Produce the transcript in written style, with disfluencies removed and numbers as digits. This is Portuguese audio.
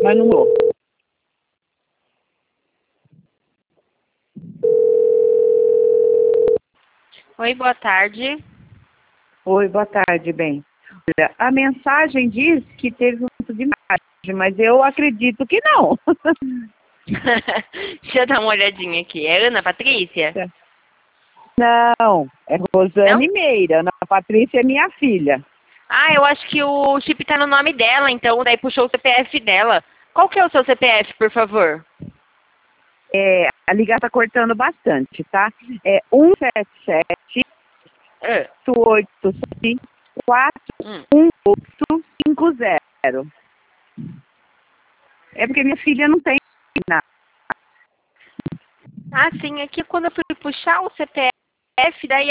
mas não vou. Oi, boa tarde. Oi, boa tarde, bem. Olha, a mensagem diz que teve um uso de imagem, mas eu acredito que não. Deixa eu dar uma olhadinha aqui. É Ana Patrícia? Não, é Rosane Não? Meira. Ana Patrícia é minha filha. Ah, eu acho que o chip tá no nome dela, então daí puxou o CPF dela. Qual que é o seu CPF, por favor? A ligação tá cortando bastante, tá? É 177 Ah, 887 hum. 41850. É porque minha filha não tem nada. Ah, sim, aqui quando eu fui puxar o CPF, daí